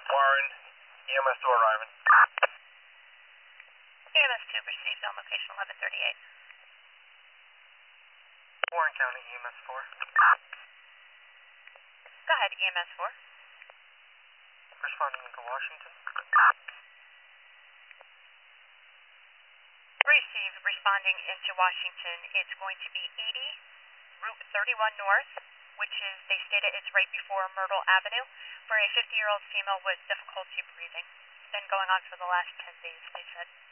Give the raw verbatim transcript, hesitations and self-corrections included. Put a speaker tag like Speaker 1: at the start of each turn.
Speaker 1: Warren, E M S two arriving.
Speaker 2: E M S two received on location eleven thirty-eight.
Speaker 1: Warren County, E M S four.
Speaker 2: Go ahead, E M S four.
Speaker 1: Responding into Washington.
Speaker 2: Received, responding into Washington. It's going to be eighty, Route thirty-one North, which is, they stated it's right before Myrtle Avenue, for a fifty-year-old female with difficulty breathing. It's been going on for the last ten days, they said.